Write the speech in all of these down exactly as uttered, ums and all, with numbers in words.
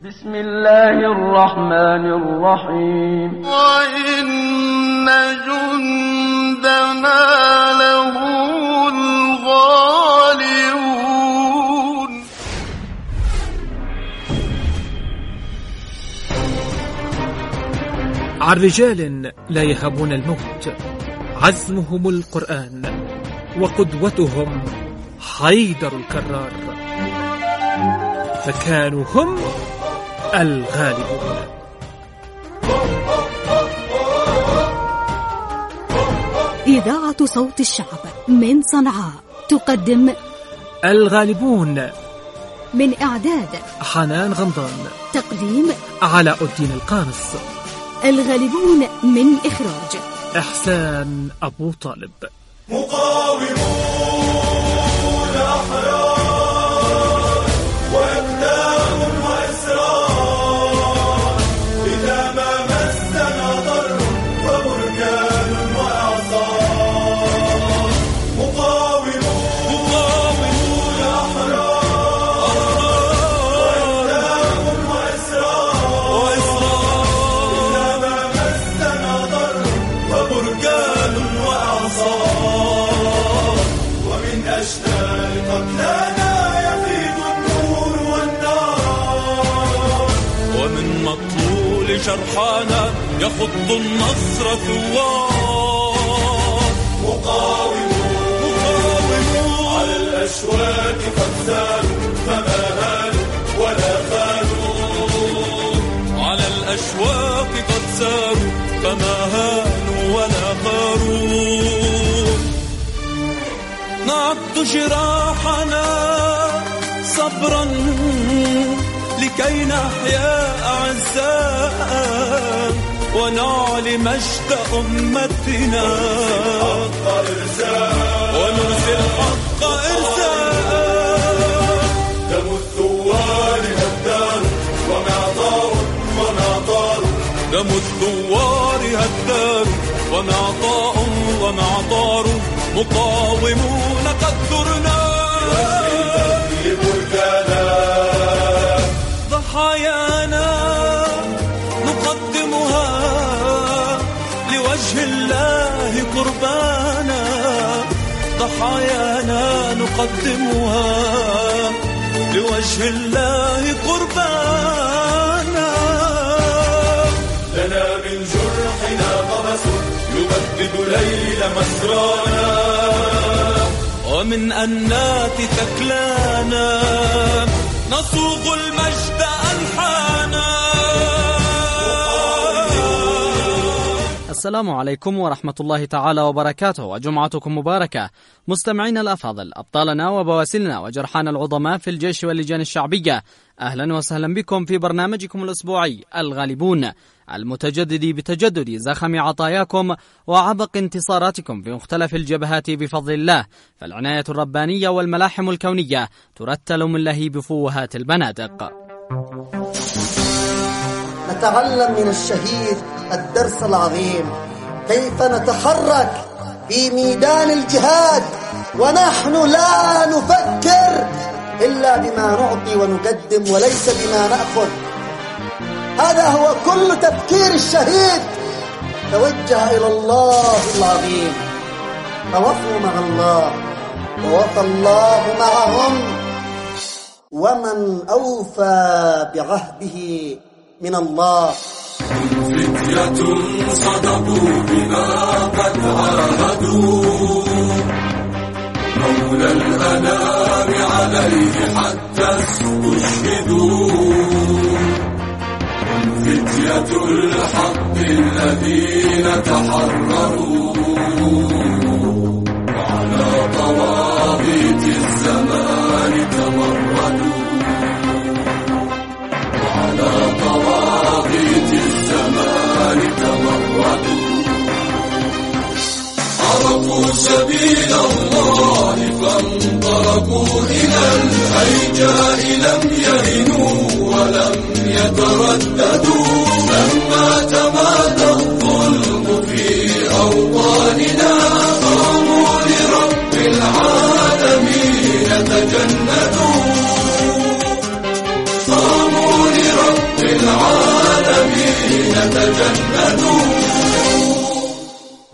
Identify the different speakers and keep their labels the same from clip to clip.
Speaker 1: بسم الله الرحمن الرحيم.
Speaker 2: وإن جندنا لهم الغالبون.
Speaker 3: عن رجال لا يهابون الموت، عزمهم القرآن وقدوتهم حيدر الكرار، فكانوا هم الغالبون.
Speaker 4: إذاعة صوت الشعب من صنعاء تقدم
Speaker 3: الغالبون،
Speaker 4: من إعداد
Speaker 3: حنان غمضان،
Speaker 4: تقديم
Speaker 3: علاء الدين القانص.
Speaker 4: الغالبون من إخراج
Speaker 3: إحسان أبو طالب.
Speaker 2: مقاومون أحرار وإقدام وإسرار، إذا ما مسنا ضر فبركان وإعصار. مقاومون أحرار وإقدام وإسرار، إذا ما مسنا ضر فبركان وإعصار. ومن أشتال قتلانا يفيض النور والنار، ومن مطلول جرحانا يخض النصر ثوار. مقاومون على الأشواك قد زالوا فما هانوا ولا خانوا، على الأشواك قد ساروا فما هانوا ولا خاروا. نعبد جراحنا صبرا لكي نحيا أعزاء ونعلي مجد أمتنا، ونرسل الحق إرساء. دم الثوار هدار ومعطار ومعطار، دم الثوار هدار ومعطاء ومعطار. مقاومون قد ثرنا ضحايانا نقدمها لوجه الله قربانا، ضحايانا نقدمها لوجه الله قربانا. لنا من جرحنا قبس يبدد ليل مسرانا، ومن أنات ثكلانا نصوغ المجد ألحانا.
Speaker 5: السلام عليكم ورحمة الله تعالى وبركاته، وجمعتكم مباركة مستمعين الأفاضل، أبطالنا وبواسلنا وجرحانا العظماء في الجيش واللجان الشعبية. أهلا وسهلا بكم في برنامجكم الأسبوعي الغالبون، المتجدد بتجدد زخم عطاياكم وعبق انتصاراتكم في مختلف الجبهات بفضل الله، فالعناية الربانية والملاحم الكونية ترتل من لهيب فوهات البنادق.
Speaker 6: نتعلم من الشهيد الدرس العظيم، كيف نتحرك في ميدان الجهاد ونحن لا نفكر إلا بما نعطي ونقدم وليس بما نأخذ. هذا هو كل تفكير الشهيد، توجه إلى الله العظيم، توفوا مع الله ووفى الله معهم، ومن أوفى بعهده من الله.
Speaker 2: فتية صدقوا بما قد عاهدوا، مولى الأنام عليه حتى استشهدوا. فتية الحق الذين تحرروا، وعلى طواغيت الزمان تمردوا، وعلى طواغيت الزمان تمردوا. عرفوا سبيل الله فانطلقوا إلى الهيجاء، لم يهنوا ولم يترددوا. لما تمادى الظلم في أوطاننا قاموا لرب العالمين تجندوا، قاموا لرب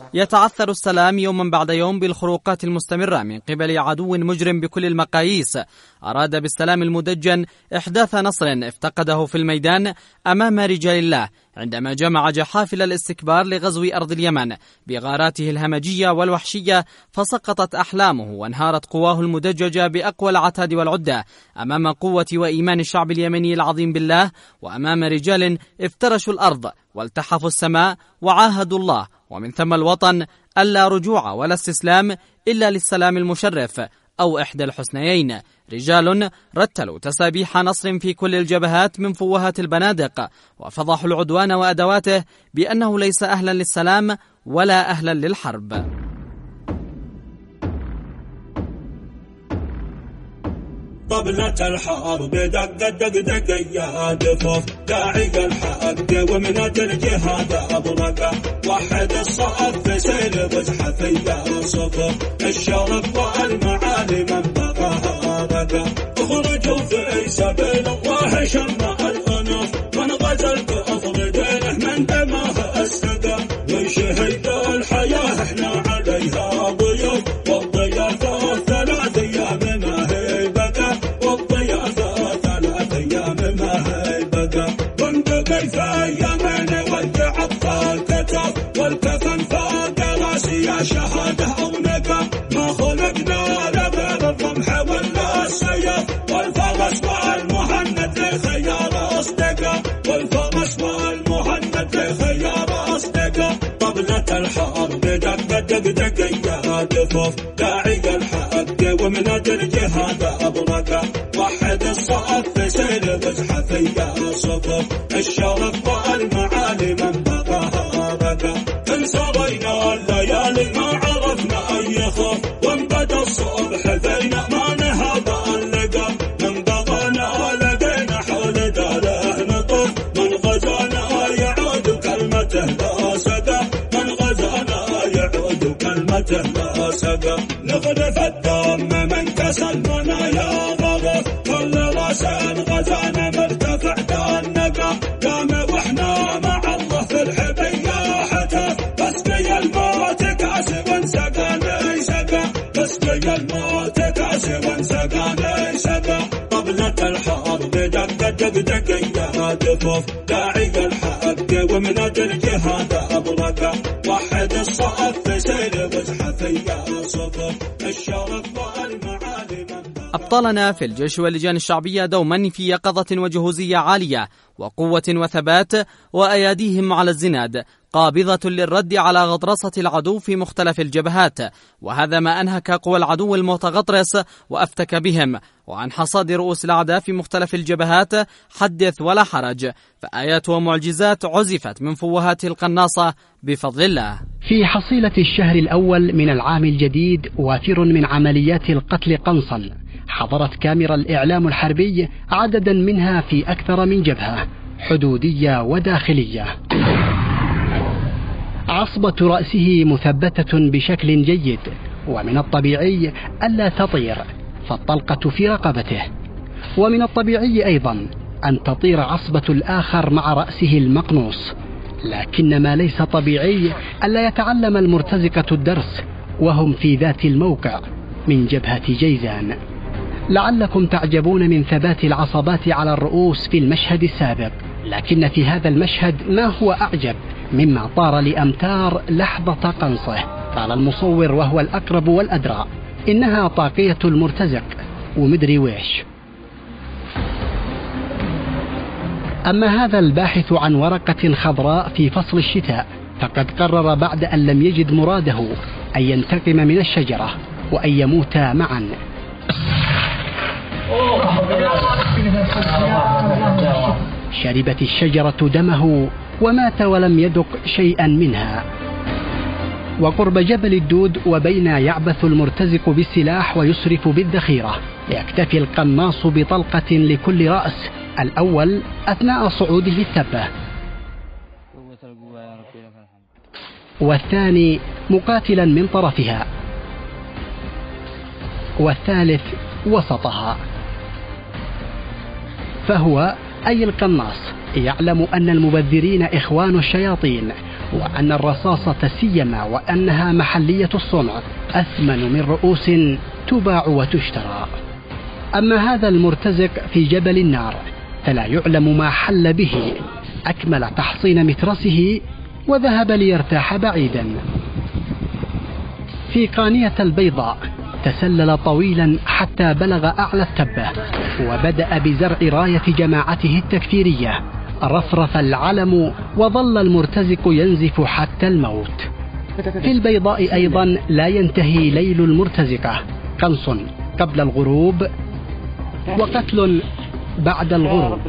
Speaker 5: يتعثر السلام يوما بعد يوم بالخروقات المستمرة من قبل عدو مجرم بكل المقاييس، أراد بالسلام المدجن إحداث نصر افتقده في الميدان أمام رجال الله عندما جمع جحافل الاستكبار لغزو أرض اليمن بغاراته الهمجية والوحشية، فسقطت أحلامه وانهارت قواه المدججة بأقوى العتاد والعدة أمام قوة وإيمان الشعب اليمني العظيم بالله، وأمام رجال افترشوا الأرض والتحفوا السماء وعاهدوا الله ومن ثم الوطن ألا رجوع ولا استسلام إلا للسلام المشرف أو إحدى الحسنيين. رجال رتلوا تسابيح نصر في كل الجبهات من فوهات البنادق، وفضحوا العدوان وأدواته بأنه ليس أهلا للسلام ولا أهلا للحرب.
Speaker 2: طبلة الحرب دق دق دق يا دفوف داعي الحق ومنة الجهاد أبرقة، وحد الصف سيل وزحف يا صفوف الشرف والمعالي من بقاها رقة، اخرجوا في سبيل الله شمع الأنوف، من غزل بأفضل دينه من دمه السقى، وشهيد الحياة احنا عليها ضيوف، والضيافة ثلاث أيام ما هي بقى، والضيافة ثلاث أيام ما هي بقى، بندقي في يمين والجعب فالكتف، والكفن فوق راسي يا شهادة أو نقا، ما خلقنا لغير الرمح ولا السيف، والفرس والمهند لخيار أصدقا، والفرس والمهند لخيار أصدقا، طبلة الحرب دق دق دق يا دفوف داعي الحق ومنة الجهاد أبرقة، وحد الصف سيل وزحف يا صفوف الشرف والمعالي من بقاها رقة، انسرينا الليالي ما عرفنا أي خوف، وانبدا الصبح فينا ما نهب اللقى، من بغانا لقينا حول داره نطوف، من غزانا يعود كلمته لا سقى، من غزانا يعود كلمته لا سقى، نغرف الدم من كسل منايا غرف، كل راس غزانا مرتفع دانقى، قام واحنا مع الله في الحبية حتف، بسقي الموت كاسب سقاني سقى، بسقي الموت كاسب سقاني سقى، طبلة الحرب دق دق دق يا دفوف داعي الحق ومنة الجهاد أبرقة، وحد الصف سيل وزحف يا صفوف الشرف والمعالي من بقى.
Speaker 5: أبطالنا في الجيش واللجان الشعبية دوما في يقظة وجهوزية عالية وقوة وثبات، وأياديهم على الزناد قابضة للرد على غطرسة العدو في مختلف الجبهات، وهذا ما أنهك قوى العدو المتغطرس وأفتك بهم، وعن حصاد رؤوس الأعداء في مختلف الجبهات حدث ولا حرج، فآيات ومعجزات عزفت من فوهات القناصة بفضل الله.
Speaker 7: في حصيلة الشهر الأول من العام الجديد وافر من عمليات القتل قنصل، حضرت كاميرا الإعلام الحربي عددا منها في أكثر من جبهة حدودية وداخلية. عصبة رأسه مثبتة بشكل جيد، ومن الطبيعي ألا تطير، فالطلقة في رقبته، ومن الطبيعي أيضا أن تطير عصبة الآخر مع رأسه المقنوص، لكن ما ليس طبيعي ألا يتعلم المرتزقة الدرس وهم في ذات الموقع من جبهة جيزان. لعلكم تعجبون من ثبات العصبات على الرؤوس في المشهد السابق، لكن في هذا المشهد ما هو أعجب مما طار لأمتار لحظة قنصه. قال المصور وهو الأقرب والأدرى إنها طاقية المرتزق ومدري ويش. أما هذا الباحث عن ورقة خضراء في فصل الشتاء فقد قرر بعد أن لم يجد مراده أن ينتقم من الشجرة وأن يموتا معا. شربت الشجرة دمه ومات ولم يذق شيئا منها. وقرب جبل الدود وبين يعبث المرتزق بالسلاح ويسرف بالذخيرة، يكتفي القناص بطلقة لكل رأس، الأول أثناء صعوده التبة، والثاني مقاتلا من طرفها، والثالث وسطها. فهو أي القناص يعلم أن المبذرين إخوان الشياطين، وأن الرصاصة سيما وأنها محلية الصنع أثمن من رؤوس تباع وتشترى. أما هذا المرتزق في جبل النار فلا يعلم ما حل به، أكمل تحصين مترسه وذهب ليرتاح بعيدا. في قانية البيضاء تسلل طويلا حتى بلغ أعلى التبة، وبدأ بزرع راية جماعته التكفيرية. رفرف العلم وظل المرتزق ينزف حتى الموت. في البيضاء أيضا لا ينتهي ليل المرتزقة، قنص قبل الغروب وقتل بعد الغروب.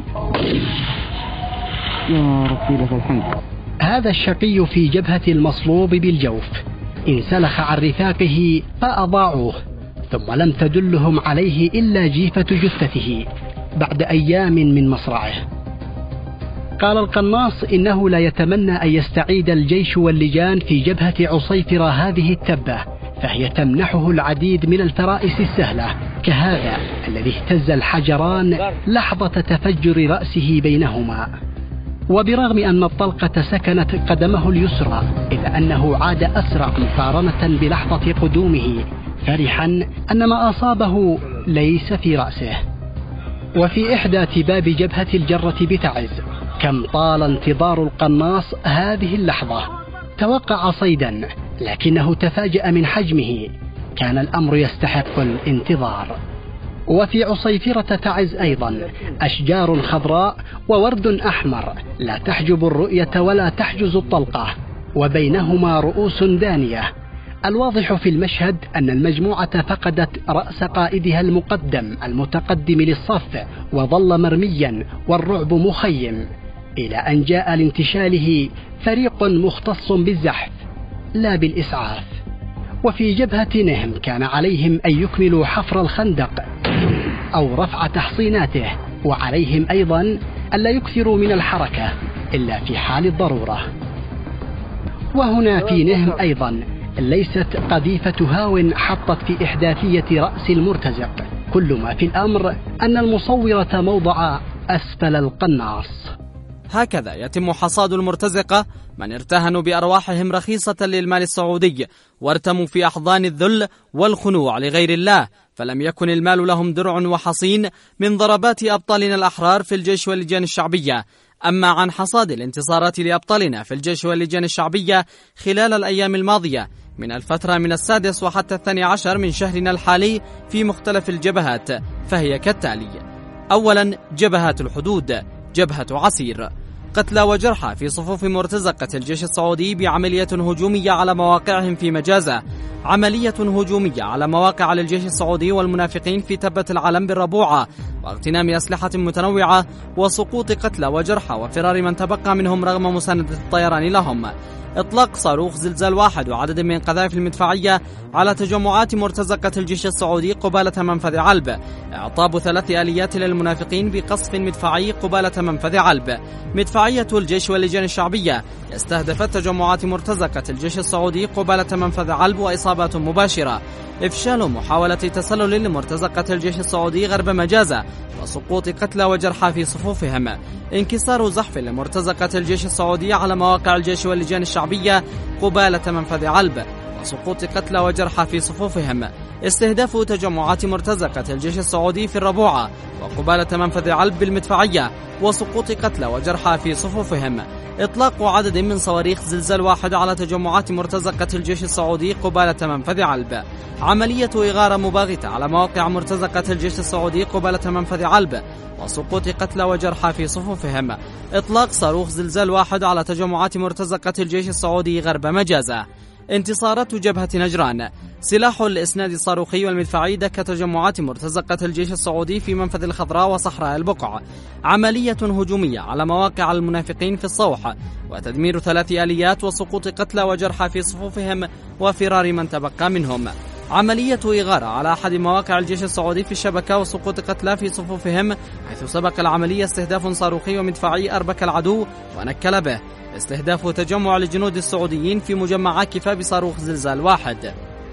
Speaker 7: هذا الشقي في جبهة المصلوب بالجوف انسلخ عن رفاقه فأضاعوه، ثم لم تدلهم عليه إلا جيفة جثته بعد أيام من مصرعه. قال القناص إنه لا يتمنى أن يستعيد الجيش واللجان في جبهة عصيفرة هذه التبة، فهي تمنحه العديد من الفرائس السهلة كهذا الذي اهتز الحجران لحظة تفجر رأسه بينهما. وبرغم أن الطلقة سكنت قدمه اليسرى إلا أنه عاد أسرع مقارنة بلحظة قدومه، فرحا أن ما أصابه ليس في رأسه. وفي إحدى تباب جبهة الجرة بتعز كم طال انتظار القناص هذه اللحظة. توقع صيدا لكنه تفاجأ من حجمه، كان الأمر يستحق الانتظار. وفي عصيفرة تعز أيضا أشجار خضراء وورد أحمر لا تحجب الرؤية ولا تحجز الطلقة، وبينهما رؤوس دانية. الواضح في المشهد أن المجموعة فقدت رأس قائدها المقدم المتقدم للصف، وظل مرميا والرعب مخيم، إلى أن جاء لانتشاله فريق مختص بالزحف لا بالإسعاف. وفي جبهة نهم كان عليهم أن يكملوا حفر الخندق أو رفع تحصيناته، وعليهم أيضا ألا يكثروا من الحركة إلا في حال الضرورة. وهنا في نهم أيضا ليست قذيفة هاو حطت في إحداثية رأس المرتزق، كل ما في الأمر أن المصورة موضع أسفل القناص.
Speaker 5: هكذا يتم حصاد المرتزقة، من ارتهنوا بأرواحهم رخيصة للمال السعودي وارتموا في أحضان الذل والخنوع لغير الله، فلم يكن المال لهم درع وحصين من ضربات أبطالنا الأحرار في الجيش واللجان الشعبية. أما عن حصاد الانتصارات لأبطالنا في الجيش واللجان الشعبية خلال الأيام الماضية من الفترة من السادس وحتى الثاني عشر من شهرنا الحالي في مختلف الجبهات، فهي كالتالي: أولا، جبهات الحدود. جبهة عسير، قتلى وجرحى في صفوف مرتزقة الجيش السعودي بعملية هجومية على مواقعهم في مجازة. عملية هجومية على مواقع للجيش السعودي والمنافقين في تبة العلم بالربوعة، واغتنام أسلحة متنوعة، وسقوط قتلى وجرحى وفرار من تبقى منهم رغم مساندة الطيران لهم. إطلاق صاروخ زلزال واحد وعدد من قذائف المدفعية على تجمعات مرتزقة الجيش السعودي قبالة منفذ علب. إعطاب ثلاث آليات للمنافقين بقصف مدفعي قبالة منفذ علب. مدفعية الجيش واللجان الشعبية استهدفت تجمعات مرتزقة الجيش السعودي قبالة منفذ علب وإصابات مباشرة. إفشال محاولة تسلل لمرتزقة الجيش السعودي غرب مجازة وسقوط قتلى وجرحى في صفوفهم. انكسار زحف لمرتزقة الجيش السعودي على مواقع الجيش واللجان الشعبية قبالة منفذ علب وسقوط قتلى وجرحى في صفوفهم. استهداف تجمعات مرتزقة الجيش السعودي في الربوعة وقبالة منفذ علب بالمدفعية وسقوط قتلى وجرحى في صفوفهم. إطلاق عدد من صواريخ زلزال واحد على تجمعات مرتزقة الجيش السعودي قبالة منفذ علب. عملية إغارة مباغتة على مواقع مرتزقة الجيش السعودي قبالة منفذ علب وسقوط قتلى وجرحى في صفوفهم. إطلاق صاروخ زلزال واحد على تجمعات مرتزقة الجيش السعودي غرب مجازة. انتصارات جبهة نجران. سلاح الإسناد الصاروخي والمدفعي دك تجمعات مرتزقة الجيش السعودي في منفذ الخضراء وصحراء البقع. عملية هجومية على مواقع المنافقين في الصوح وتدمير ثلاث آليات وسقوط قتلى وجرحى في صفوفهم وفرار من تبقى منهم. عملية إغارة على أحد مواقع الجيش السعودي في الشبكة وسقوط قتلى في صفوفهم، حيث سبق العملية استهداف صاروخي ومدفعي أربك العدو ونكل به. استهداف تجمع للجنود السعوديين في مجمع عكفة بصاروخ زلزال واحد.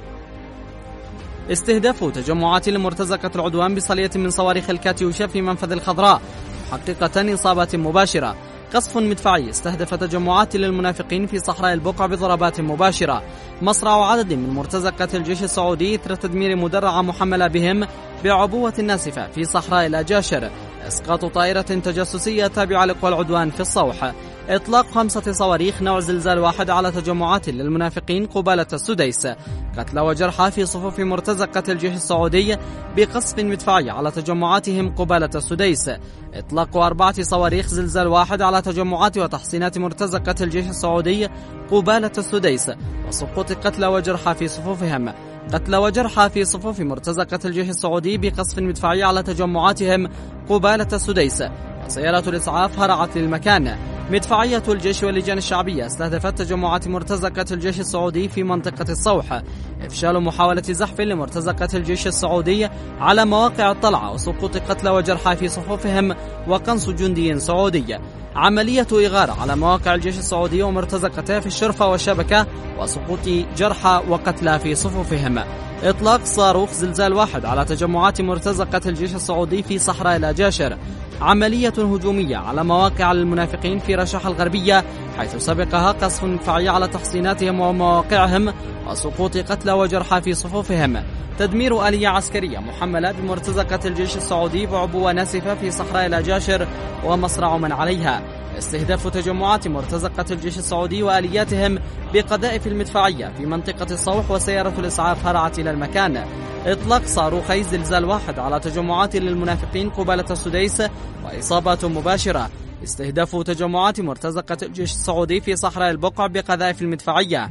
Speaker 5: استهداف تجمعات لمرتزقة العدوان بصلية من صواريخ الكاتيوشا في منفذ الخضراء محققة إصابات مباشرة. قصف مدفعي استهدف تجمعات للمنافقين في صحراء البقع بضربات مباشرة. مصرع عدد من مرتزقة الجيش السعودي إثر تدمير مدرعة محملة بهم بعبوة ناسفة في صحراء الأجاشر. إسقاط طائرة تجسسية تابعة لقوى العدوان في الصوح. إطلاق خمسة صواريخ نوع زلزال واحد على تجمعات للمنافقين قبالة السديس. قتلى وجرحى في صفوف مرتزقة الجيش السعودي بقصف مدفعي على تجمعاتهم قبالة السديس. إطلاق أربعة صواريخ زلزال واحد على تجمعات وتحصينات مرتزقة الجيش السعودي قبالة السديس وسقوط قتلى وجرحى في صفوفهم. قتلى وجرحى في صفوف مرتزقة الجيش السعودي بقصف مدفعي على تجمعاتهم قبالة السديس. وسيارة الإسعاف هرعت للمكان. مدفعية الجيش واللجان الشعبية استهدفت تجمعات مرتزقة الجيش السعودي في منطقة الصوح. إفشال محاولة زحف لمرتزقة الجيش السعودي على مواقع الطلعة وسقوط قتلى وجرحى في صفوفهم وقنص جندي سعودي. عملية إغارة على مواقع الجيش السعودي ومرتزقته في الشرفة والشبكة وسقوط جرحى وقتلى في صفوفهم. إطلاق صاروخ زلزال واحد على تجمعات مرتزقة الجيش السعودي في صحراء الأجاشر. عملية هجومية على مواقع المنافقين في رشاح الغربية حيث سبقها قصف مدفعي على تحصيناتهم ومواقعهم وسقوط قتلى وجرحى في صفوفهم. تدمير آلية عسكرية محملة بمرتزقة الجيش السعودي بعبوة ناسفة في صحراء الأجاشر ومصرع من عليها. استهداف تجمعات مرتزقة الجيش السعودي وآلياتهم بقذائف المدفعية في منطقة الصوح وسيارة الإسعاف هرعت إلى المكان. إطلاق صاروخي زلزال واحد على تجمعات للمنافقين قبالة السديس وإصابات مباشرة. استهداف تجمعات مرتزقة الجيش السعودي في صحراء البقع بقذائف المدفعية.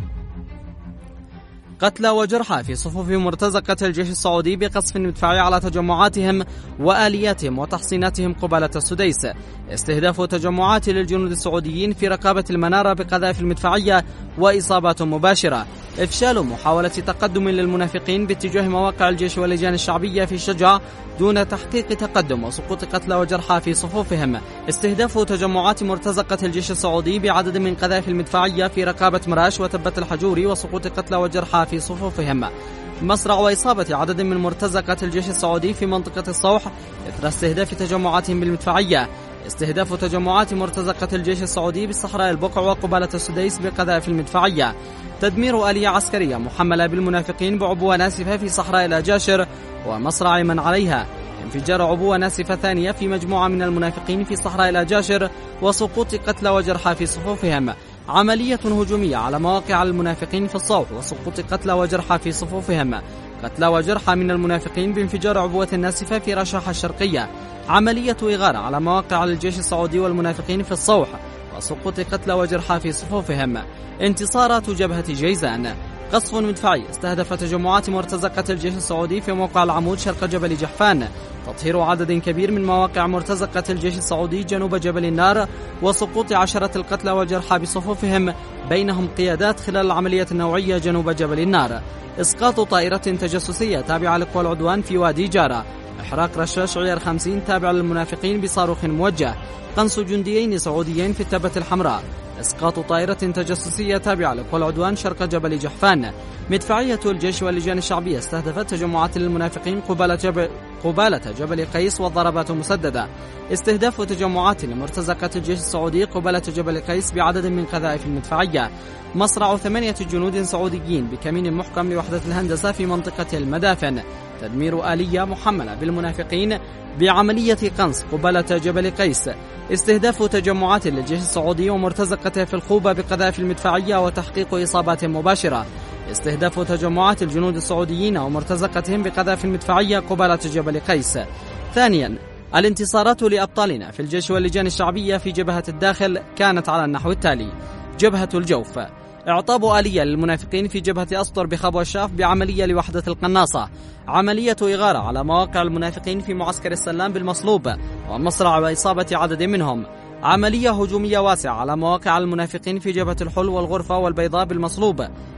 Speaker 5: قتلى وجرحى في صفوف مرتزقة الجيش السعودي بقصف مدفعي على تجمعاتهم وآلياتهم وتحصيناتهم قبالة السديس. استهداف تجمعات للجنود السعوديين في رقابة المنارة بقذائف المدفعية وإصابات مباشرة. إفشال محاولة تقدم للمنافقين باتجاه مواقع الجيش واللجان الشعبية في شجاع دون تحقيق تقدم وسقوط قتلى وجرحى في صفوفهم. استهداف تجمعات مرتزقة الجيش السعودي بعدد من قذائف المدفعية في رقابة مراش وتبة الحجوري وسقوط قتلى وجرحى في صفوفهم. مصرع وإصابة عدد من مرتزقة الجيش السعودي في منطقة الصوح إثر استهداف تجمعاتهم بالمدفعية. استهداف تجمعات مرتزقة الجيش السعودي بالصحراء البقع وقبالة السديس بقذائف المدفعية. تدمير آلية عسكرية محملة بالمنافقين بعبوة ناسفة في صحراء الأجاشر ومصرع من عليها. انفجار عبوة ناسفة ثانية في مجموعة من المنافقين في صحراء الأجاشر وسقوط قتلى وجرحى في صفوفهم. عملية هجومية على مواقع المنافقين في الصوح وسقوط قتلى وجرحى في صفوفهم. قتلى وجرحى من المنافقين بانفجار عبوة ناسفة في رشاح الشرقية. عملية إغارة على مواقع الجيش السعودي والمنافقين في الصوح وسقوط قتلى وجرحى في صفوفهم. انتصارات جبهة جيزان. قصف مدفعي استهدف تجمعات مرتزقة الجيش السعودي في موقع العمود شرق جبل جحفان. تطهير عدد كبير من مواقع مرتزقة الجيش السعودي جنوب جبل النار وسقوط عشرة القتلى والجرحى بصفوفهم بينهم قيادات خلال العملية النوعية جنوب جبل النار. إسقاط طائرة تجسسية تابعة لقوى العدوان في وادي جارة. إحراق رشاش عيار خمسين تابع للمنافقين بصاروخ موجه. قنص جنديين سعوديين في التبة الحمراء. إسقاط طائرة تجسسية تابعة لقوى العدوان شرق جبل جحفان. مدفعية الجيش واللجان الشعبية استهدفت تجمعات للمنافقين قبالة جبل, قبالة جبل قيس والضربات مسددة. استهداف تجمعات لمرتزقة الجيش السعودي قبالة جبل قيس بعدد من قذائف المدفعية. مصرع ثمانية جنود سعوديين بكمين محكم لوحدة الهندسة في منطقة المدافن. تدمير آلية محملة بالمنافقين بعملية قنص قبالة جبل قيس. استهداف تجمعات للجيش السعودي ومرتزقته في الخوبة بقذائف المدفعية وتحقيق إصابات مباشرة. استهداف تجمعات الجنود السعوديين ومرتزقتهم بقذائف المدفعية قبالة جبل قيس. ثانيا، الانتصارات لأبطالنا في الجيش واللجان الشعبية في جبهة الداخل كانت على النحو التالي: جبهة الجوف، إعطاب آلية للمنافقين في جبهة أسطر بخاب والشاف بعملية لوحدة القناصة. عملية إغارة على مواقع المنافقين في معسكر السلام بالمصلوب ومصرع وإصابة عدد منهم. عملية هجومية واسعة على مواقع المنافقين في جبهة الحل والغرفة والبيضاء بالمصلوب.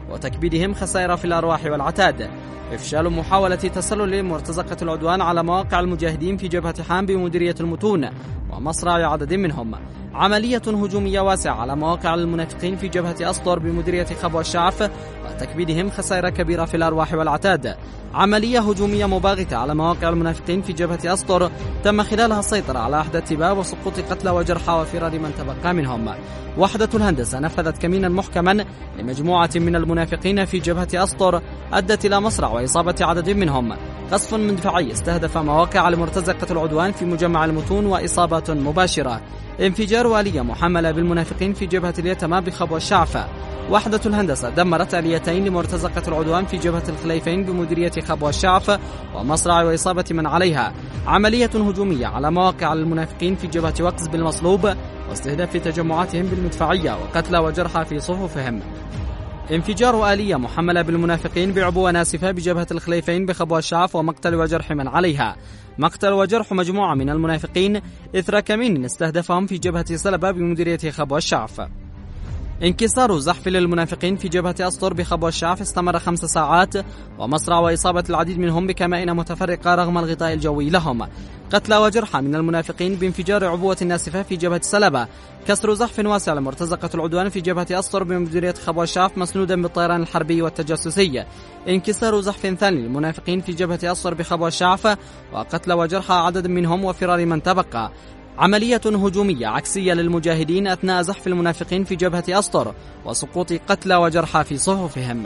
Speaker 5: وتكبيدهم خسائر في الأرواح والعتاد. إفشال محاولة تسلل مرتزقة العدوان على مواقع المجاهدين في جبهة حام بمديرية المتون ومصرع عدد منهم. عملية هجومية واسعة على مواقع المنافقين في جبهة أسطر بمديرية خبوة الشعف وتكبيدهم خسائر كبيرة في الأرواح والعتاد. عملية هجومية مباغتة على مواقع المنافقين في جبهة أسطر تم خلالها السيطرة على أحد اتباع وسقوط قتلى وجرحى وفرار من تبقى منهم. وحدة الهندسة نفذت كمينا محكما لمجموعة من المنافقين في جبهة أسطر أدت إلى مصرع وإصابة عدد منهم. قصف مدفعي استهدف مواقع لمرتزقة العدوان في مجمع المتون وإصابة مباشرة. انفجار آلية محملة بالمنافقين في جبهة اليتامى بخبوة الشعف. وحدة الهندسة دمرت آليتين لمرتزقة العدوان في جبهة الخليفين بمديرية خبوة الشعف ومصرع وإصابة من عليها. عملية هجومية على مواقع المنافقين في جبهة وقز بالمصلوب واستهداف تجمعاتهم بالمدفعية وقتلى وجرحى في صفوفهم. انفجار آلية محملة بالمنافقين بعبوة ناسفة بجبهة الخليفين بخبوة الشعف ومقتل وجرح من عليها. مقتل وجرح مجموعة من المنافقين إثر كمين استهدفهم في جبهة سلبة بمديرية خبوة الشعف. انكسار زحف للمنافقين في جبهة أسطر بخبوة الشعف استمر خمس ساعات ومصرع وإصابة العديد منهم بكمائن متفرقة رغم الغطاء الجوي لهم. قتلى وجرحى من المنافقين بانفجار عبوة ناسفة في جبهة سلبة. كسر زحف واسع لمرتزقة العدوان في جبهة أسطر بمديرية خبوة الشعف مسنودا بالطيران الحربي والتجسسي. انكسار زحف ثاني للمنافقين في جبهة أسطر بخبوة الشعف وقتلى وجرحى عدد منهم وفرار من تبقى. عملية هجومية عكسية للمجاهدين أثناء زحف المنافقين في جبهة أسطر وسقوط قتلى وجرحى في صفوفهم.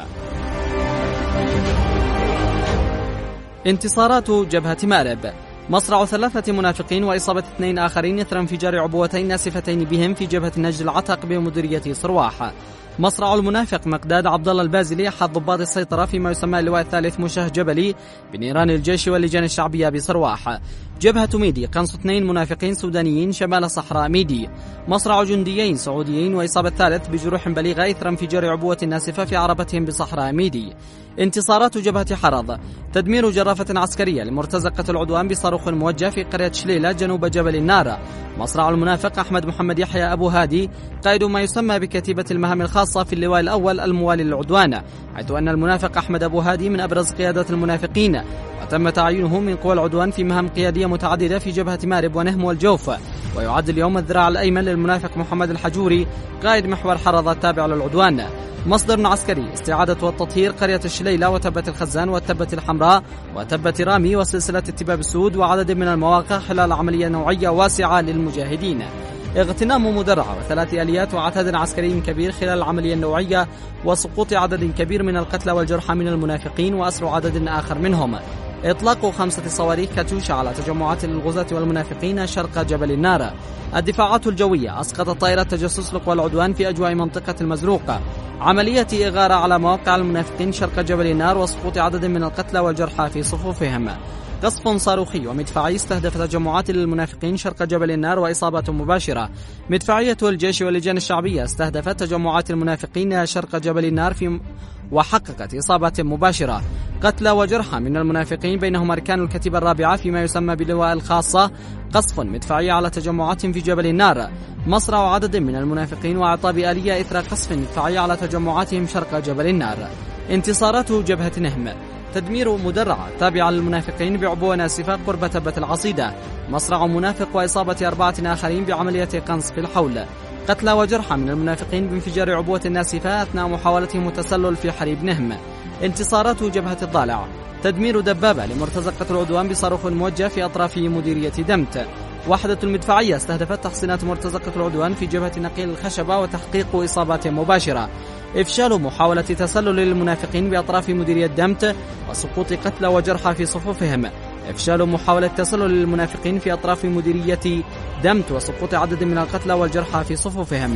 Speaker 5: انتصارات جبهة مأرب. مصرع ثلاثة منافقين وإصابة اثنين آخرين إثر انفجار عبوتين ناسفتين بهم في جبهة نجد العتق بمديرية صرواح. مصرع المنافق مقداد عبد الله البازلي أحد ضباط السيطرة فيما يسمى اللواء الثالث مشاه جبلي بنيران الجيش واللجان الشعبية بصرواح. جبهة ميدي قنص اثنين منافقين سودانيين شمال صحراء ميدي. مصرع جنديين سعوديين وإصابة ثالث بجروح بليغة إثر انفجار عبوة ناسفة في عربتهم بصحراء ميدي. انتصارات جبهة حرض. تدمير جرافة عسكرية لمرتزقة العدوان بصاروخ موجه في قرية شليلة جنوب جبل النار. مصرع المنافق أحمد محمد يحيى أبو هادي قائد ما يسمى بكتيبة المهام الخاصة في اللواء الأول الموالي للعدوان، حيث أن المنافق أحمد أبو هادي من أبرز قيادات المنافقين وتم تعيينه من قوى العدوان في مهام قيادية متعددة في جبهة مارب ونهم والجوف. ويعد اليوم الذراع الأيمن للمنافق محمد الحجوري قائد محور حرض التابع للعدوان. مصدر عسكري استعادة والتطهير قرية الشليلة وتبة الخزان والتبة الحمراء وتبة رامي وسلسلة التباب السود وعدد من المواقع خلال عملية نوعية واسعة للمجاهدين. اغتنام مدرعة وثلاث آليات وعتاد عسكري كبير خلال العملية النوعية وسقوط عدد كبير من القتلى والجرحى من المنافقين وأسر عدد آخر منهم. إطلاق خمسة صواريخ كاتوشا على تجمعات للغزاة والمنافقين شرق جبل النار. الدفاعات الجوية أسقطت طائرة تجسس لقوى العدوان في أجواء منطقة المزروقة. عملية إغارة على مواقع المنافقين شرق جبل النار وسقوط عدد من القتلى والجرحى في صفوفهم. قصف صاروخي ومدفعي استهدف تجمعات للمنافقين شرق جبل النار وإصابة مباشرة. مدفعية الجيش واللجان الشعبية استهدفت تجمعات المنافقين شرق جبل النار في وحققت إصابة مباشرة. قتلى وجرحى من المنافقين بينهم أركان الكتيبة الرابعة فيما يسمى باللواء الخاصة. قصف مدفعي على تجمعات في جبل النار. مصرع عدد من المنافقين وإعطاب آلية إثر قصف مدفعي على تجمعاتهم شرق جبل النار. انتصارات جبهة نهم. تدمير مدرعة تابعة للمنافقين بعبوة ناسفة قرب تبة العصيدة. مصرع منافق وإصابة أربعة آخرين بعملية قنص في الحول. قتلى وجرحى من المنافقين بانفجار عبوة ناسفة أثناء محاولتهم التسلل في حريب نهم. انتصارات جبهة الضالع. تدمير دبابة لمرتزقة العدوان بصاروخ موجه في أطراف مديرية دمت. وحدة المدفعية استهدفت تحصينات مرتزقة العدوان في جبهة نقيل الخشبة وتحقيق إصابات مباشرة. إفشال محاولة تسلل للمنافقين بأطراف مديرية دمت وسقوط قتلى وجرحى في صفوفهم. إفشال محاولة تسلل للمنافقين في أطراف مديرية دمت وسقوط عدد من القتلى والجرحى في صفوفهم.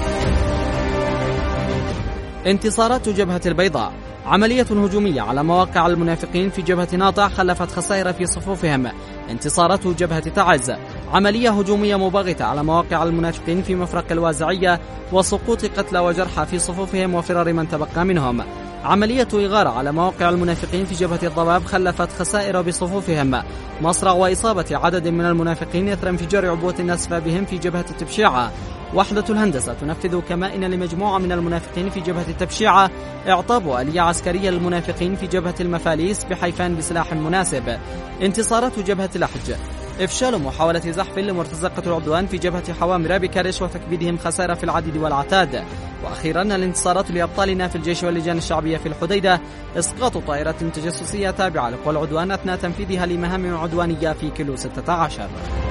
Speaker 5: انتصارات جبهة البيضاء. عملية هجومية على مواقع المنافقين في جبهة ناطع خلفت خسائر في صفوفهم. انتصارات جبهة تعز. عملية هجومية مباغتة على مواقع المنافقين في مفرق الوازعية وسقوط قتلى وجرحى في صفوفهم وفرار من تبقى منهم. عملية إغارة على مواقع المنافقين في جبهة الضباب خلفت خسائر بصفوفهم. مصرع وإصابة عدد من المنافقين إثر انفجار عبوة ناسفة بهم في جبهة التبشيعة. وحدة الهندسة تنفذ كمائن لمجموعة من المنافقين في جبهة التبشيعة، إعطاب آلية عسكرية للمنافقين في جبهة المفاليس بحيفان بسلاح مناسب، انتصارات جبهة لحج، إفشال محاولة زحف لمرتزقة العدوان في جبهة حوامر بكرش وتكبيدهم خسائر في العديد والعتاد، وأخيرا الانتصارات لأبطالنا في الجيش واللجان الشعبية في الحديدة، إسقاط طائرة تجسسية تابعة لقوى العدوان أثناء تنفيذها لمهام عدوانية في كيلو ستة عشر.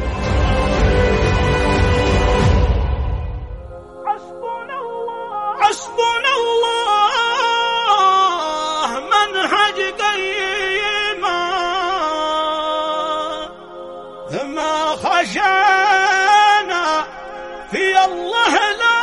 Speaker 2: حسبنا الله منهج قيمة ما خشانا في الله لا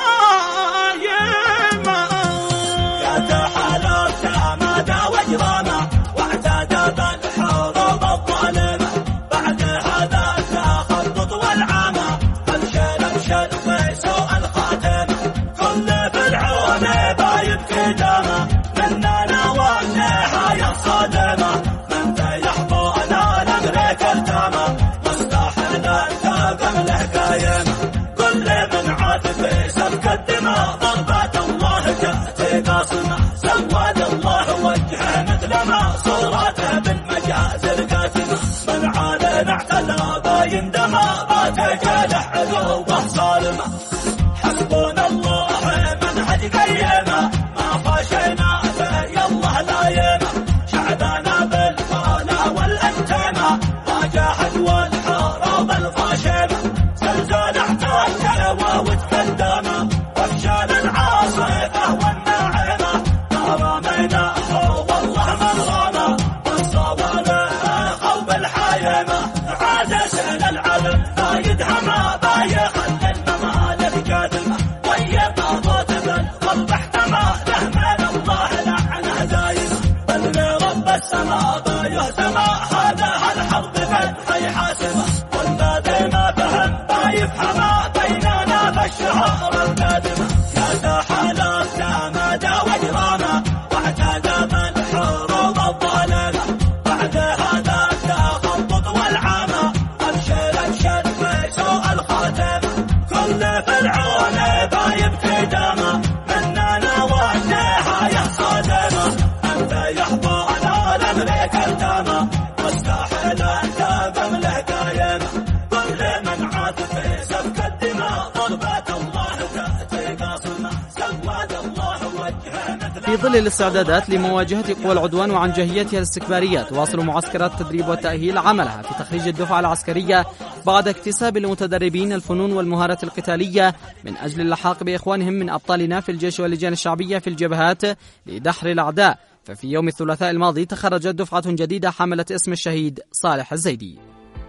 Speaker 2: يما يا تحالف مدى وجرامة واعتاد بالحروب الظالمة بعد هذا تخطط والعامة ابشر ابشر في سوء الخاتمة كل فرعون بايب كدامة مننا والنهاية صادمة من يحظونا نملك التامة مستحيل التاقم له قايمة كل من عاطف سفك الدماء ضربات الله تأتي قاصمة سواد الله وجهه مثل ما صورته بالمجاز القاتمة من عاد اعتلى باين دماء ما تجاله عذوبه صارمة حسبنا الله منهج قيمة ما خشينا في الله لايمة شعبنا بالفانا والانتمة واجاهد والحروب الفاشمة زلزال احتاج وتقدمه وافشال العاصفة والناعمة ما رميناه والله من رمى والصواريخ بالحايمة عاد سن العلم بايد هما بايخ الممالك قادمة ويا طاغوت بالقلب احتمى له من الله لعنه دايمة بل رب السماء بايهتمى هذا الحرب فتحي حاسمة والبادي ما فهم بايفهمى بيننا بالشهر القادمة يا تحالف مدى وجرامة واعتاد بالحروب الظالمة بعد هذا التخطط والعامة ابشر ابشر في سوء الخاتمة كل فرعون بايب كدامة مننا والنهاية صادمة انت يحظونا نملك التامة مستحيل التاقم له قايمة كل من عاطف سفك الدماء ضربات الله تأتي قاصمة سواد الله وجهه مثل
Speaker 5: في ظل الاستعدادات لمواجهة قوى العدوان وعن جهيتها الاستكبارية، تواصل معسكرات التدريب والتأهيل عملها في تخريج الدفعة العسكرية بعد اكتساب المتدربين الفنون والمهارات القتالية من أجل اللحاق بإخوانهم من أبطالنا في الجيش واللجان الشعبية في الجبهات لدحر الأعداء. ففي يوم الثلاثاء الماضي تخرجت دفعة جديدة حملت اسم الشهيد صالح الزيدي.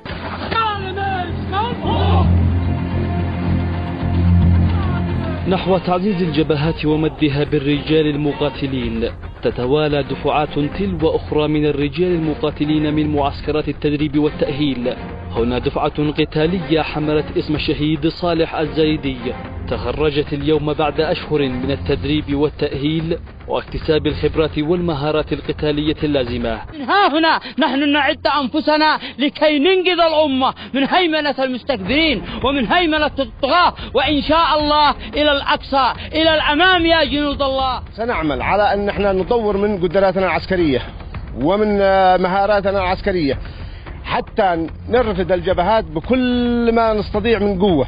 Speaker 8: نحو تعزيز الجبهات ومدها بالرجال المقاتلين، تتوالى دفعات تلو أخرى من الرجال المقاتلين من معسكرات التدريب والتأهيل. هنا دفعة قتالية حملت اسم الشهيد صالح الزيدي، تخرجت اليوم بعد أشهر من التدريب والتأهيل واكتساب الخبرات والمهارات القتالية اللازمة.
Speaker 9: من ها هنا نحن نعد أنفسنا لكي ننقذ الأمة من هيمنة المستكبرين ومن هيمنة الطغاة، وإن شاء الله إلى الأقصى إلى الأمام يا جنود الله.
Speaker 10: سنعمل على أن نحن نطور من قدراتنا العسكرية ومن مهاراتنا العسكرية حتى نرفد الجبهات بكل ما نستطيع من قوة.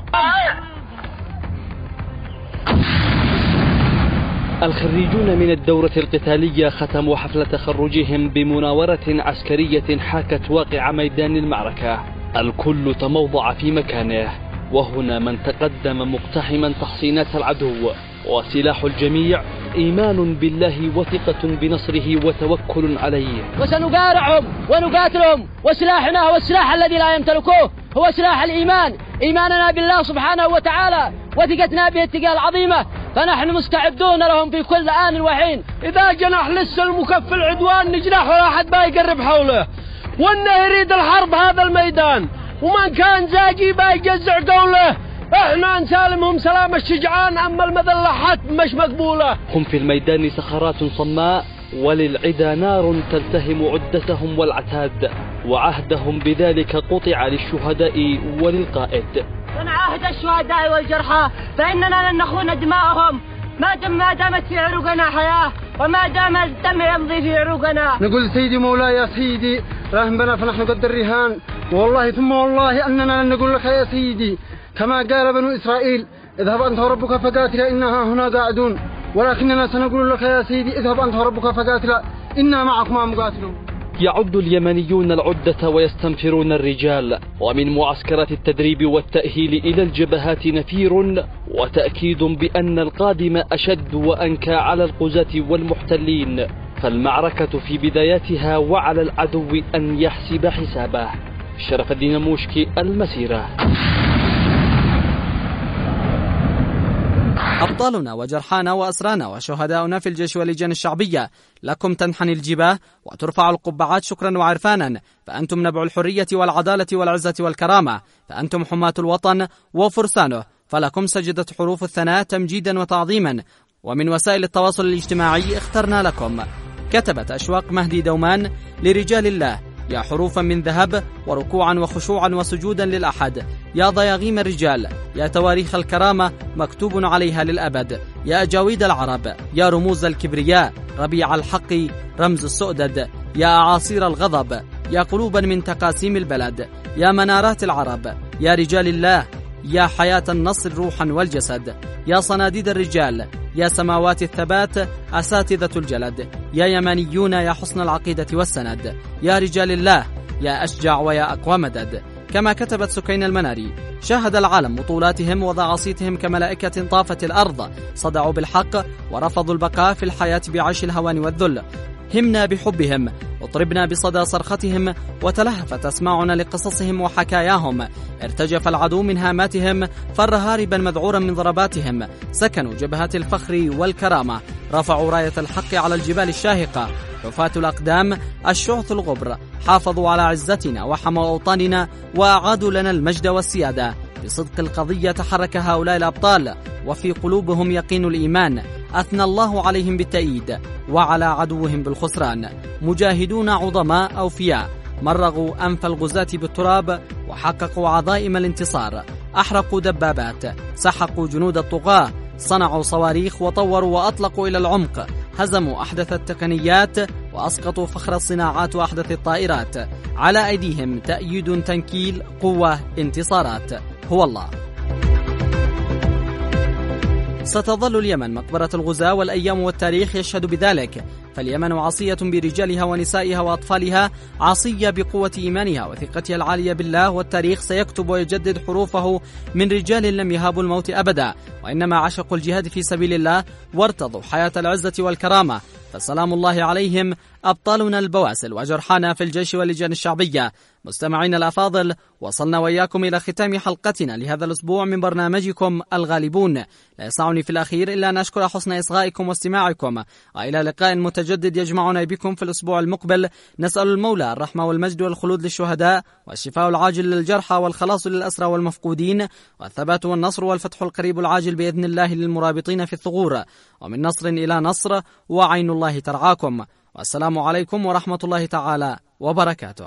Speaker 8: الخريجون من الدورة القتالية ختموا حفل تخرجهم بمناورة عسكرية حاكت واقع ميدان المعركة. الكل تموضع في مكانه، وهنا من تقدم مقتحما تحصينات العدو، وسلاح الجميع إيمان بالله وثقة بنصره وتوكل عليه.
Speaker 9: وسنقارعهم ونقاتلهم، وسلاحنا هو السلاح الذي لا يمتلكوه، هو سلاح الإيمان، إيماننا بالله سبحانه وتعالى وثقتنا به الثقة العظيمة، فنحن مستعدون لهم في كل آن وحين.
Speaker 11: إذا جنح لسه المكف العدوان نجنح ولا أحد ما يقرب حوله، وإنه يريد الحرب هذا الميدان، ومن كان زاجي بيجزع قوله. احنا نسالمهم سلام الشجعان، اما المذلة حتم مش مقبولة.
Speaker 8: هم في الميدان صخرات صماء، وللعدا نار تلتهم عدتهم والعتاد، وعهدهم بذلك قطع للشهداء وللقائد.
Speaker 12: ونعاهد الشهداء والجرحى فإننا لن نخون دماءهم ما دام ما دامت في عروقنا حياة وما دام الدم يمضي في عروقنا.
Speaker 13: نقول سيدي مولاي يا سيدي رحم بنا فنحن قد الرهان والله ثم والله أننا لن نقول لك يا سيدي كما قال بنو إسرائيل اذهب أنت وربك فقاتلا إنها هنا قاعدون ولكننا سنقول لك يا سيدي اذهب أنت وربك فقاتلا إنا معكما مقاتلون.
Speaker 8: يعد اليمنيون العدة ويستنفرون الرجال ومن معسكرات التدريب والتأهيل إلى الجبهات نفير وتأكيد بأن القادم أشد وأنكى على الغزاة والمحتلين فالمعركة في بداياتها وعلى العدو أن يحسب حسابه. شرف الدين موشكي المسيرة.
Speaker 5: أبطالنا وجرحانا وأسرانا وشهداؤنا في الجيش واللجان الشعبية لكم تنحني الجباه وترفع القبعات شكرا وعرفانا فأنتم نبع الحرية والعدالة والعزة والكرامة فأنتم حماة الوطن وفرسانه فلكم سجدت حروف الثناء تمجيدا وتعظيما ومن وسائل التواصل الاجتماعي اخترنا لكم. كتبت أشواق مهدي دومان لرجال الله يا حروفا من ذهب وركوعا وخشوعا وسجودا للأحد يا ضياغيم الرجال يا تواريخ الكرامة مكتوب عليها للأبد يا أجاويد العرب يا رموز الكبرياء ربيع الحق رمز السؤدد يا أعاصير الغضب يا قلوبا من تقاسيم البلد يا منارات العرب يا رجال الله يا حياة النصر روحا والجسد يا صناديد الرجال يا سماوات الثبات أساتذة الجلد يا يمانيون يا حسن العقيدة والسند يا رجال الله يا أشجع ويا أقوى مدد. كما كتبت سكين المناري شاهد العالم بطولاتهم وضعاصيتهم كملائكة طافت الأرض صدعوا بالحق ورفضوا البقاء في الحياة بعيش الهوان والذل همنا بحبهم اطربنا بصدى صرختهم وتلهفت أسماعنا لقصصهم وحكاياهم ارتجف العدو من هاماتهم فر هاربا مذعورا من ضرباتهم سكنوا جبهات الفخر والكرامة رفعوا راية الحق على الجبال الشاهقة حفاة الأقدام الشعث الغبر حافظوا على عزتنا وحموا أوطاننا وأعادوا لنا المجد والسيادة. بصدق القضية تحرك هؤلاء الأبطال وفي قلوبهم يقين الإيمان أثنى الله عليهم بالتأييد وعلى عدوهم بالخسران. مجاهدون عظماء أوفياء مرغوا أنف الغزاة بالتراب وحققوا عظائم الانتصار أحرقوا دبابات سحقوا جنود الطغاة صنعوا صواريخ وطوروا وأطلقوا إلى العمق هزموا أحدث التقنيات وأسقطوا فخر الصناعات وأحدث الطائرات على أيديهم تأييد تنكيل قوة انتصارات هو الله. ستظل اليمن مقبرة الغزاة والأيام والتاريخ يشهد بذلك فاليمن عصية برجالها ونسائها وأطفالها عصية بقوة إيمانها وثقتها العالية بالله والتاريخ سيكتب ويجدد حروفه من رجال لم يهابوا الموت أبدا وإنما عشقوا الجهاد في سبيل الله وارتضوا حياة العزة والكرامة فسلام الله عليهم أبطالنا البواسل وجرحانا في الجيش واللجان الشعبية. مستمعين الأفاضل وصلنا وإياكم إلى ختام حلقتنا لهذا الأسبوع من برنامجكم الغالبون. لا يسعني في الأخير إلا أن أشكر حسن إصغائكم واستماعكم وإلى لقاء متجدد يجمعنا بكم في الأسبوع المقبل. نسأل المولى الرحمة والمجد والخلود للشهداء والشفاء العاجل للجرحى والخلاص للأسرى والمفقودين والثبات والنصر والفتح القريب العاجل بإذن الله للمرابطين في الثغور ومن نصر إلى نصر وعين الله ترعاكم. والسلام عليكم ورحمة الله تعالى وبركاته.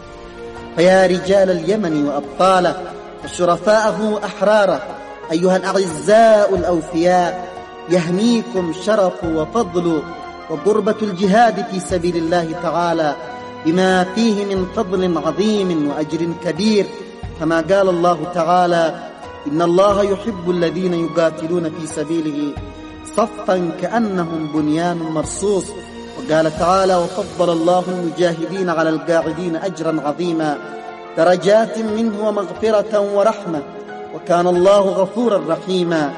Speaker 6: فيا رجال اليمن وأبطاله وشرفاءه وأحراره أيها الأعزاء الأوفياء يهنيكم شرف وفضل وقربة الجهاد في سبيل الله تعالى بما فيه من فضل عظيم وأجر كبير كما قال الله تعالى إن الله يحب الذين يقاتلون في سبيله صفا كأنهم بنيان مرصوص. وقال تعالى وفضل الله المجاهدين على القاعدين أجرا عظيما درجات منه ومغفرة ورحمة وكان الله غفورا رحيما.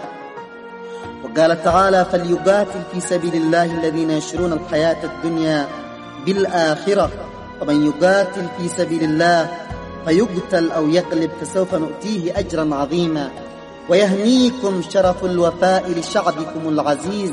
Speaker 6: وقال تعالى فليقاتل في سبيل الله الذين يشرون الحياة الدنيا بالآخرة ومن يقاتل في سبيل الله فيقتل أو يغلب فسوف نؤتيه أجرا عظيما. ويهنيكم شرف الوفاء لشعبكم العزيز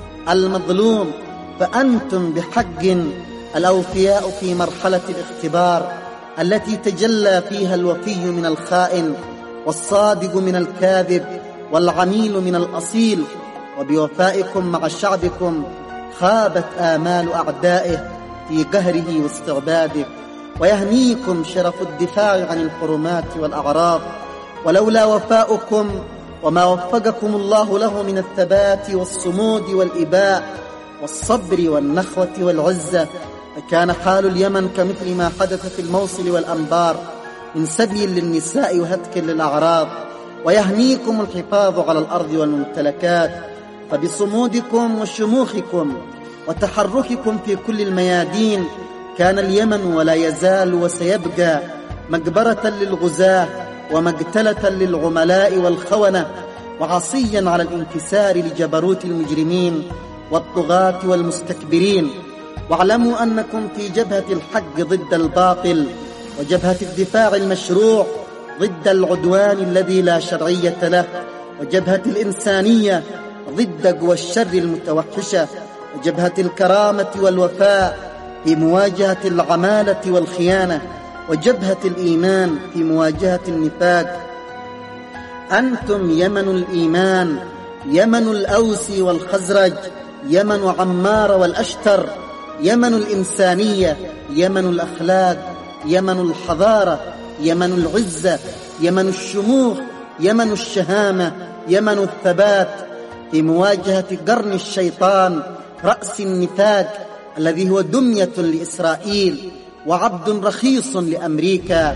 Speaker 6: المظلوم فأنتم بحق الأوفياء في مرحلة الاختبار التي تجلى فيها الوفي من الخائن والصادق من الكاذب والعميل من الأصيل. وبوفائكم مع شعبكم خابت آمال أعدائه في قهره واستعباده. ويهنيكم شرف الدفاع عن الحرمات والأعراض ولولا وفاؤكم وما وفقكم الله له من الثبات والصمود والإباء والصبر والنخوة والعزة فكان حال اليمن كمثل ما حدث في الموصل والأنبار من سبي للنساء وهتك للأعراض. ويهنيكم الحفاظ على الأرض والممتلكات، فبصمودكم وشموخكم وتحرككم في كل الميادين كان اليمن ولا يزال وسيبقى مقبرة للغزاة ومقتلة للعملاء والخونة، وعصيا على الانكسار لجبروت المجرمين والطغاة والمستكبرين. واعلموا أنكم في جبهة الحق ضد الباطل، وجبهة الدفاع المشروع ضد العدوان الذي لا شرعية له، وجبهة الإنسانية ضد قوى الشر المتوحشة، وجبهة الكرامة والوفاء في مواجهة العمالة والخيانة، وجبهة الإيمان في مواجهة النفاق. أنتم يمن الإيمان، يمن الأوس والخزرج، يمن عمار والأشتر، يمن الإنسانية، يمن الأخلاق، يمن الحضارة، يمن العزة، يمن الشموخ، يمن الشهامة، يمن الثبات في مواجهة قرن الشيطان رأس النفاق الذي هو دمية لإسرائيل وعبد رخيص لأمريكا.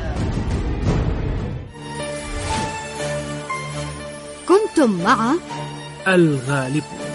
Speaker 4: كنتم مع
Speaker 3: الغالب.